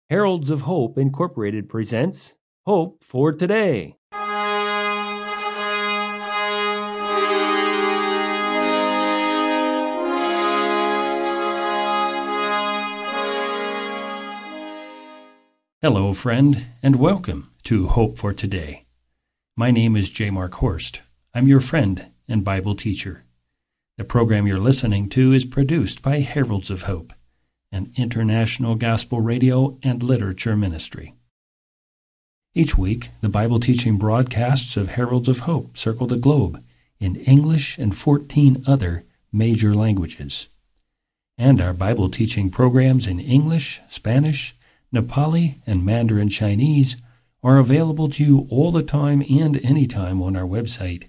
Heralds of Hope Incorporated presents Hope for Today. Hello, friend, and welcome to Hope for Today. My name is J. Mark Horst. I'm your friend and Bible teacher. The program you're listening to is produced by Heralds of Hope, an international gospel radio and literature ministry. Each week, the Bible teaching broadcasts of Heralds of Hope circle the globe in English and 14 other major languages. And our Bible teaching programs in English, Spanish, Nepali, and Mandarin Chinese are available to you all the time and anytime on our website,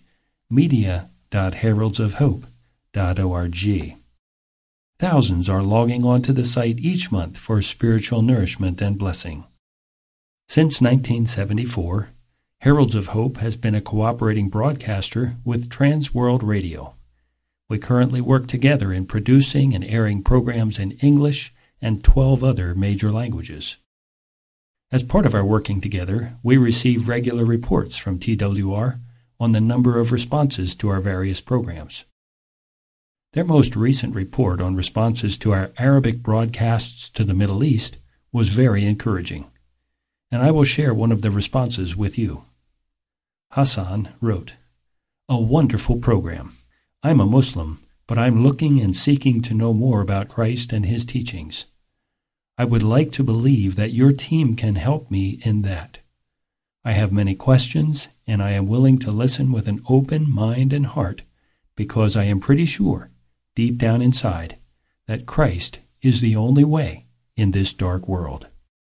media.heraldsofhope.org. Thousands are logging onto the site each month for spiritual nourishment and blessing. Since 1974, Heralds of Hope has been a cooperating broadcaster with Trans World Radio. We currently work together in producing and airing programs in English and 12 other major languages. As part of our working together, we receive regular reports from TWR on the number of responses to our various programs. Their most recent report on responses to our Arabic broadcasts to the Middle East was very encouraging, and I will share one of the responses with you. Hassan wrote, "A wonderful program. I'm a Muslim, but I'm looking and seeking to know more about Christ and his teachings. I would like to believe that your team can help me in that. I have many questions, and I am willing to listen with an open mind and heart because I am pretty sure deep down inside, that Christ is the only way in this dark world."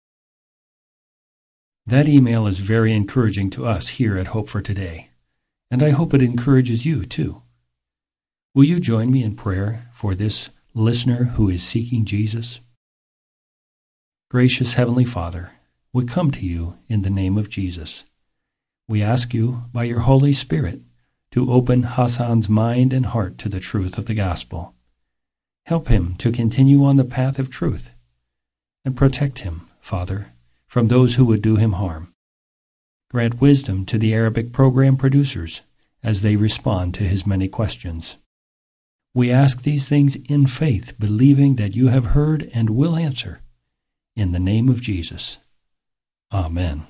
That email is very encouraging to us here at Hope for Today, and I hope it encourages you too. Will you join me in prayer for this listener who is seeking Jesus? Gracious Heavenly Father, we come to you in the name of Jesus. We ask you, by your Holy Spirit, to open Hassan's mind and heart to the truth of the gospel. Help him to continue on the path of truth, and protect him, Father, from those who would do him harm. Grant wisdom to the Arabic program producers as they respond to his many questions. We ask these things in faith, believing that you have heard and will answer. In the name of Jesus. Amen.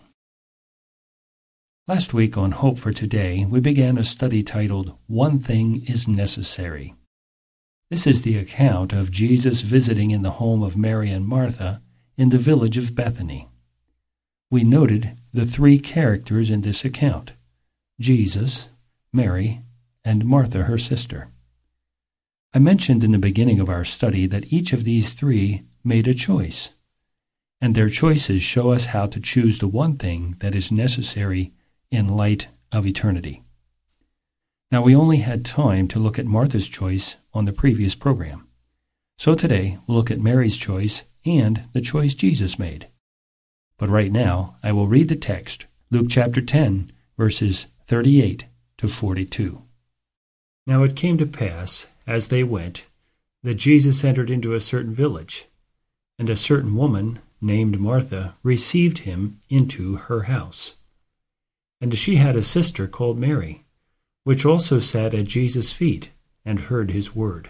Last week on Hope for Today, we began a study titled, One Thing is Necessary. This is the account of Jesus visiting in the home of Mary and Martha in the village of Bethany. We noted the three characters in this account, Jesus, Mary, and Martha, her sister. I mentioned in the beginning of our study that each of these three made a choice, and their choices show us how to choose the one thing that is necessary in light of eternity. Now, we only had time to look at Martha's choice on the previous program. So today, we'll look at Mary's choice and the choice Jesus made. But right now, I will read the text, Luke chapter 10, verses 38 to 42. Now it came to pass, as they went, that Jesus entered into a certain village, and a certain woman named Martha received him into her house. And she had a sister called Mary, which also sat at Jesus' feet and heard his word.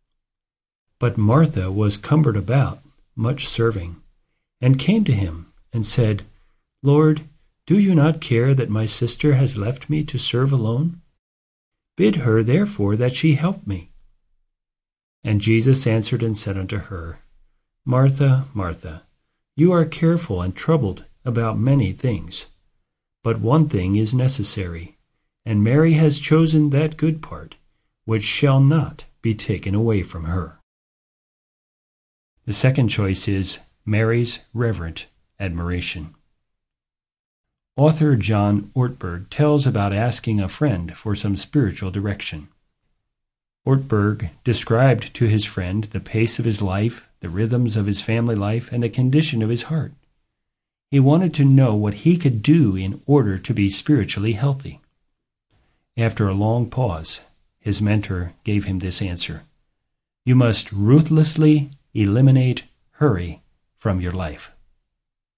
But Martha was cumbered about, much serving, and came to him and said, Lord, do you not care that my sister has left me to serve alone? Bid her therefore that she help me. And Jesus answered and said unto her, Martha, Martha, you are careful and troubled about many things. But one thing is necessary, and Mary has chosen that good part, which shall not be taken away from her. The second choice is Mary's reverent admiration. Author John Ortberg tells about asking a friend for some spiritual direction. Ortberg described to his friend the pace of his life, the rhythms of his family life, and the condition of his heart. He wanted to know what he could do in order to be spiritually healthy. After a long pause, his mentor gave him this answer: You must ruthlessly eliminate hurry from your life.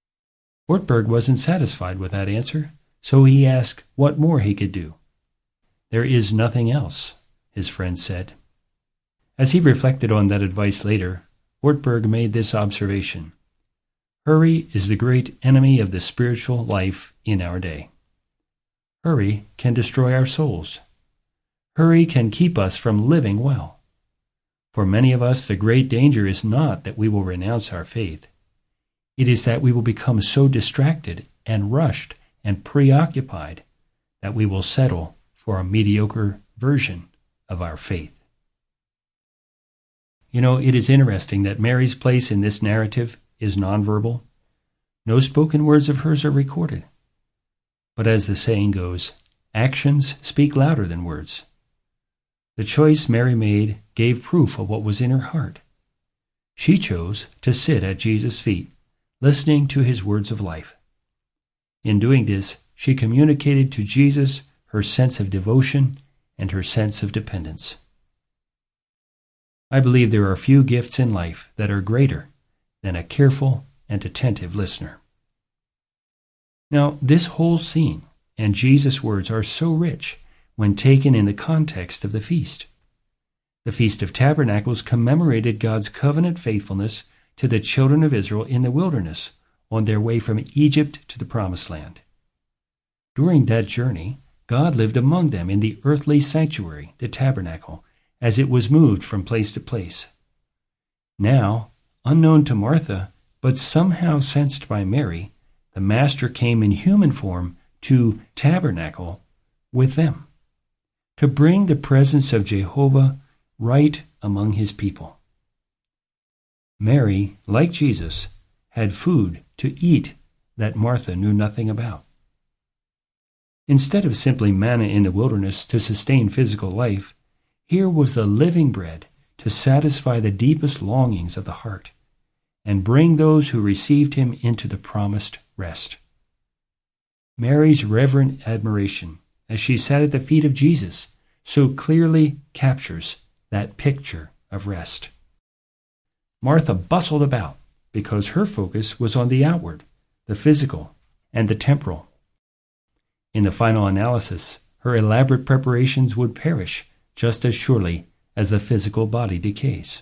Ortberg wasn't satisfied with that answer, so he asked what more he could do. "There is nothing else," his friend said. As he reflected on that advice later, Ortberg made this observation: hurry is the great enemy of the spiritual life in our day. Hurry can destroy our souls. Hurry can keep us from living well. For many of us, the great danger is not that we will renounce our faith. It is that we will become so distracted and rushed and preoccupied that we will settle for a mediocre version of our faith. You know, it is interesting that Mary's place in this narrative is nonverbal. No spoken words of hers are recorded. But as the saying goes, actions speak louder than words. The choice Mary made gave proof of what was in her heart. She chose to sit at Jesus' feet, listening to his words of life. In doing this, she communicated to Jesus her sense of devotion and her sense of dependence. I believe there are few gifts in life that are greater than a careful and attentive listener. Now, this whole scene and Jesus' words are so rich when taken in the context of the feast. The Feast of Tabernacles commemorated God's covenant faithfulness to the children of Israel in the wilderness on their way from Egypt to the Promised Land. During that journey, God lived among them in the earthly sanctuary, the tabernacle, as it was moved from place to place. Now, unknown to Martha, but somehow sensed by Mary, the Master came in human form to tabernacle with them, to bring the presence of Jehovah right among his people. Mary, like Jesus, had food to eat that Martha knew nothing about. Instead of simply manna in the wilderness to sustain physical life, here was the living bread to satisfy the deepest longings of the heart and bring those who received him into the promised rest. Mary's reverent admiration as she sat at the feet of Jesus so clearly captures that picture of rest. Martha bustled about because her focus was on the outward, the physical, and the temporal. In the final analysis, her elaborate preparations would perish just as surely as the physical body decays.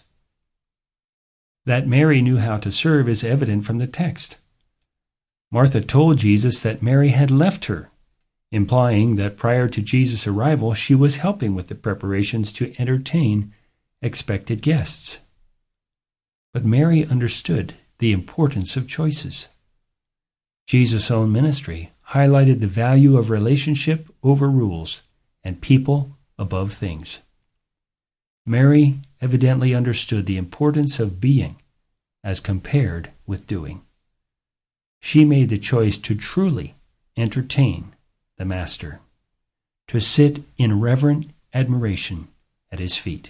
That Mary knew how to serve is evident from the text. Martha told Jesus that Mary had left her, implying that prior to Jesus' arrival she was helping with the preparations to entertain expected guests. But Mary understood the importance of choices. Jesus' own ministry highlighted the value of relationship over rules and people above things. Mary evidently understood the importance of being as compared with doing. She made the choice to truly entertain the Master, to sit in reverent admiration at his feet.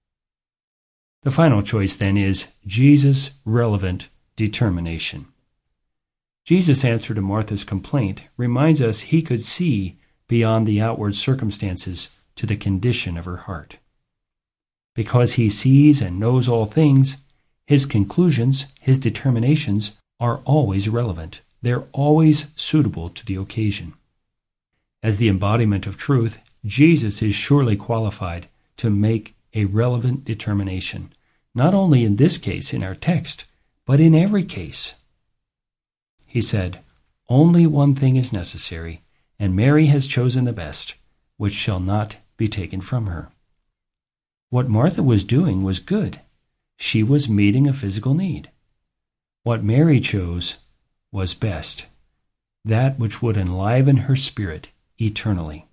The final choice, then, is Jesus' relevant determination. Jesus' answer to Martha's complaint reminds us he could see beyond the outward circumstances to the condition of her heart. Because he sees and knows all things, his conclusions, his determinations, are always relevant. They're always suitable to the occasion. As the embodiment of truth, Jesus is surely qualified to make a relevant determination, not only in this case in our text, but in every case. He said, "Only one thing is necessary, and Mary has chosen the best, which shall not be taken from her." What Martha was doing was good. She was meeting a physical need. What Mary chose was best, that which would enliven her spirit eternally.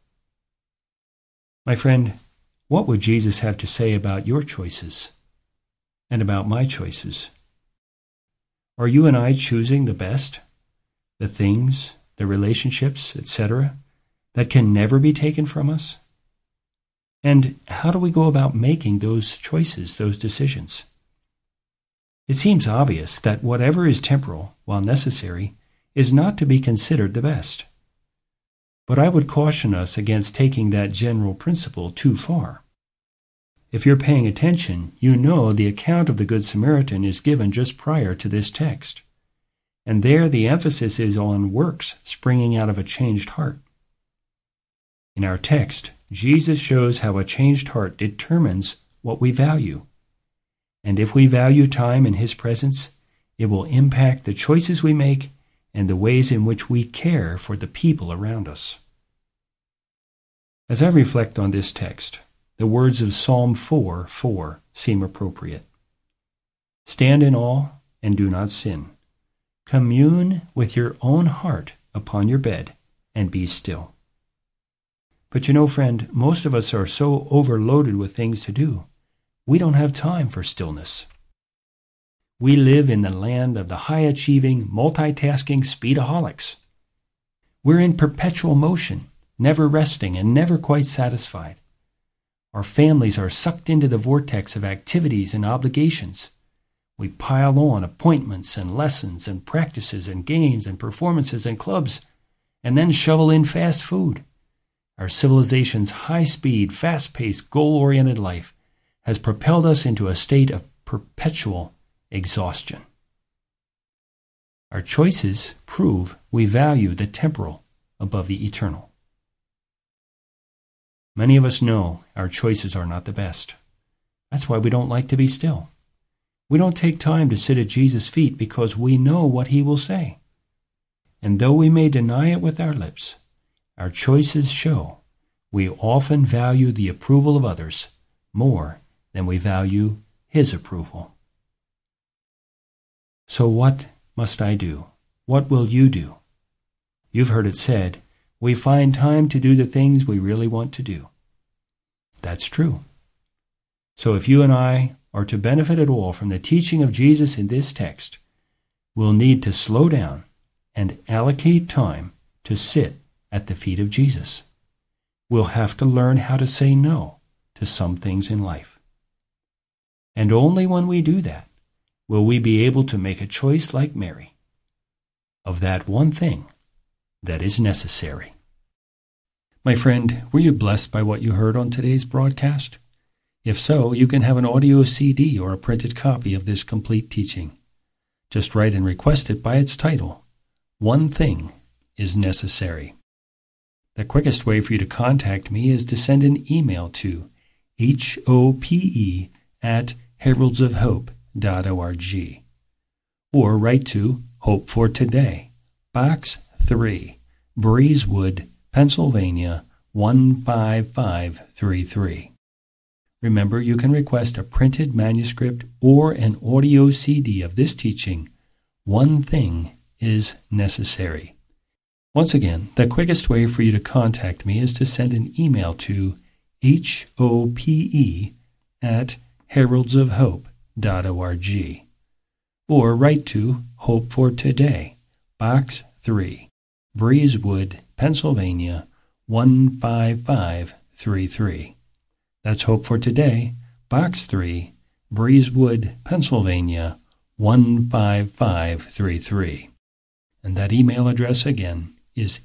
My friend, what would Jesus have to say about your choices and about my choices? Are you and I choosing the best, the things, the relationships, etc., that can never be taken from us? And how do we go about making those choices, those decisions? It seems obvious that whatever is temporal, while necessary, is not to be considered the best. But I would caution us against taking that general principle too far. If you're paying attention, you know the account of the Good Samaritan is given just prior to this text. And there the emphasis is on works springing out of a changed heart. In our text, Jesus shows how a changed heart determines what we value. And if we value time in His presence, it will impact the choices we make and the ways in which we care for the people around us. As I reflect on this text, the words of Psalm 4:4 seem appropriate. Stand in awe and do not sin. Commune with your own heart upon your bed and be still. But you know, friend, most of us are so overloaded with things to do, we don't have time for stillness. We live in the land of the high-achieving, multitasking speedaholics. We're in perpetual motion, never resting and never quite satisfied. Our families are sucked into the vortex of activities and obligations. We pile on appointments and lessons and practices and games and performances and clubs, and then shovel in fast food. Our civilization's high-speed, fast-paced, goal-oriented life has propelled us into a state of perpetual exhaustion. Our choices prove we value the temporal above the eternal. Many of us know our choices are not the best. That's why we don't like to be still. We don't take time to sit at Jesus' feet because we know what He will say. And though we may deny it with our lips, our choices show we often value the approval of others more than we value His approval. So what must I do? What will you do? You've heard it said, we find time to do the things we really want to do. That's true. So if you and I are to benefit at all from the teaching of Jesus in this text, we'll need to slow down and allocate time to sit at the feet of Jesus. We'll have to learn how to say no to some things in life. And only when we do that will we be able to make a choice like Mary of that one thing that is necessary. My friend, were you blessed by what you heard on today's broadcast? If so, you can have an audio CD or a printed copy of this complete teaching. Just write and request it by its title, One Thing is Necessary. The quickest way for you to contact me is to send an email to hope@heraldsofhope.org or write to Hope for Today, Box 3, Breezewood, Pennsylvania 15533. Remember, you can request a printed manuscript or an audio CD of this teaching, One Thing is Necessary. Once again, the quickest way for you to contact me is to send an email to hope@heraldsofhope.org or write to Hope for Today, Box 3, Breezewood, Pennsylvania 15533. That's Hope for Today, Box 3, Breezewood, Pennsylvania 15533. And that email address again is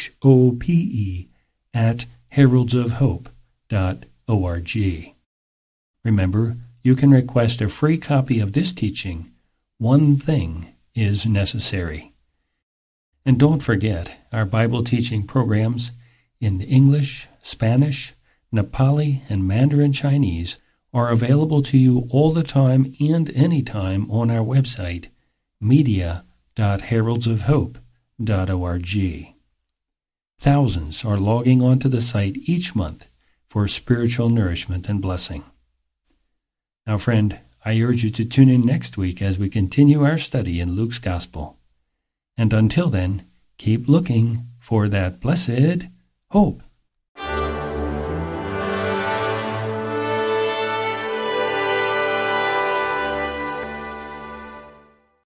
hope@heraldsofhope.org. Remember, you can request a free copy of this teaching, One Thing is Necessary. And don't forget, our Bible teaching programs in English, Spanish, Nepali, and Mandarin Chinese are available to you all the time and anytime on our website, media.heraldsofhope.org. Thousands are logging onto the site each month for spiritual nourishment and blessing. Now, friend, I urge you to tune in next week as we continue our study in Luke's Gospel. And until then, keep looking for that blessed hope.